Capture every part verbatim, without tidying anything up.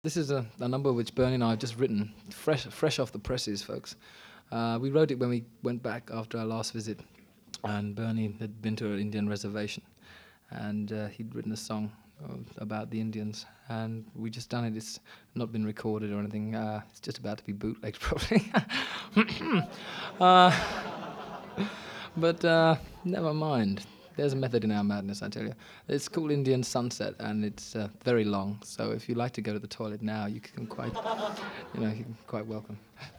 This is a, a number which Bernie and I have just written, fresh, fresh off the presses, folks. Uh, we wrote it when we went back after our last visit, and Bernie had been to an Indian reservation, and uh, he'd written a song uh, about the Indians, and we just done it. It's not been recorded or anything. Uh, it's just about to be bootlegged, probably. uh, but uh, never mind. There's a method in our madness, I tell you. It's called Indian Sunset, and it's uh, very long. So if you like to go to the toilet now, you can quite, you know, you can quite welcome.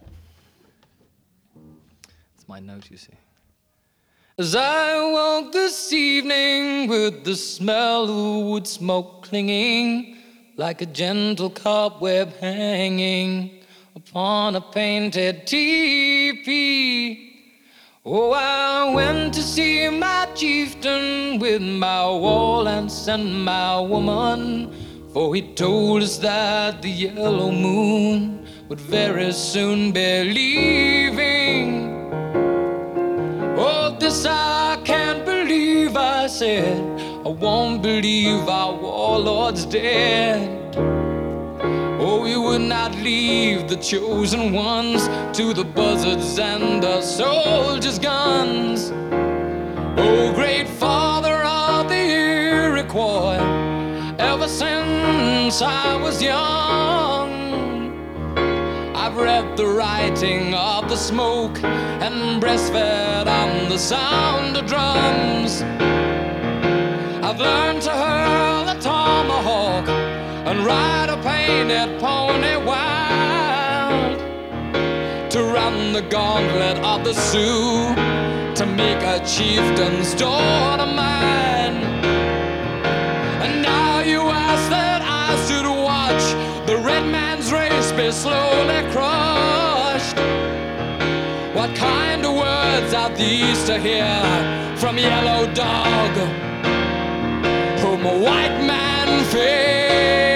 It's my note, you see. As I woke this evening with the smell of wood smoke clinging, like a gentle cobweb hanging upon a painted teepee. Oh, I went to see my chieftain with my war lance and my woman, for he told us that the yellow moon would very soon be leaving. Oh, this I can't believe, I said. I won't believe our warlord's dead. Oh, we would not leave the chosen ones to the buzzards and the soldiers' guns. Oh, great father of the Iroquois, ever since I was young, I've read the writing of the smoke and breastfed on the sound of drums. I've learned to hurl a tomahawk and ride a painted pony wild, to run the gauntlet of the Sioux, to make a chieftain's daughter mine. And now you ask that I should watch the red man's race be slowly crushed. What kind of words are these to hear from Yellow Dog, whom a white man feared?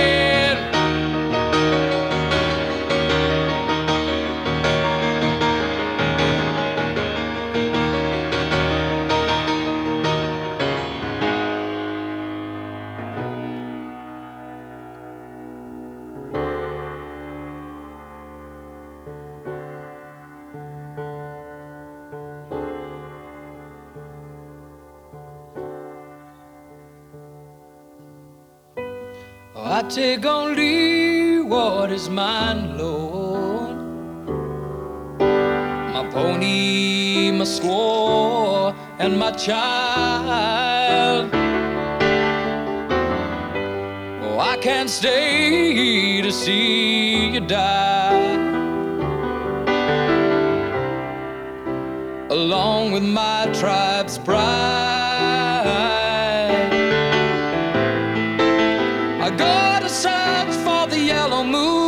I take only what is mine, Lord. My pony, my squaw, and my child. Oh, I can't stay to see you die, along with my tribe's pride. I go to search for the yellow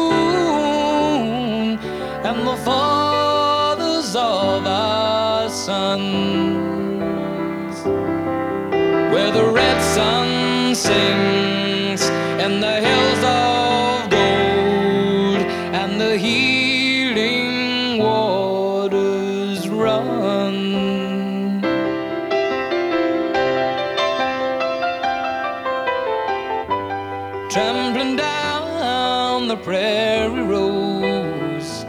moon and the fathers of our sons, where the red sun sings in the hills of gold and the healing waters run. Trampling down the prairie roads,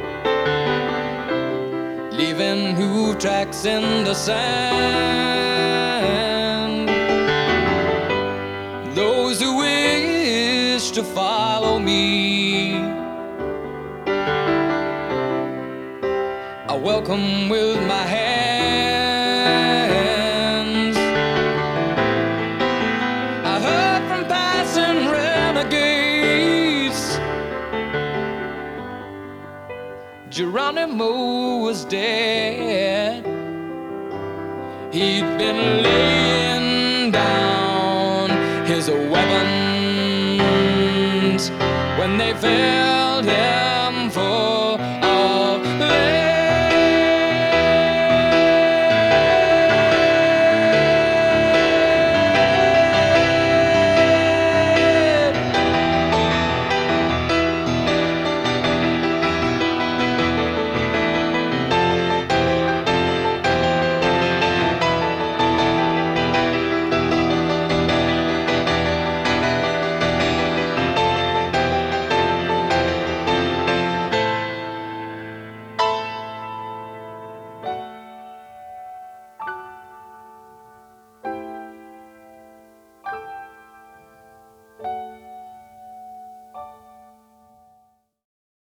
leaving hoof tracks in the sand. Those who wish to follow me, I welcome with my hands. I heard from passing renegades Geronimo was dead. He'd been laying down his weapons when they felled him for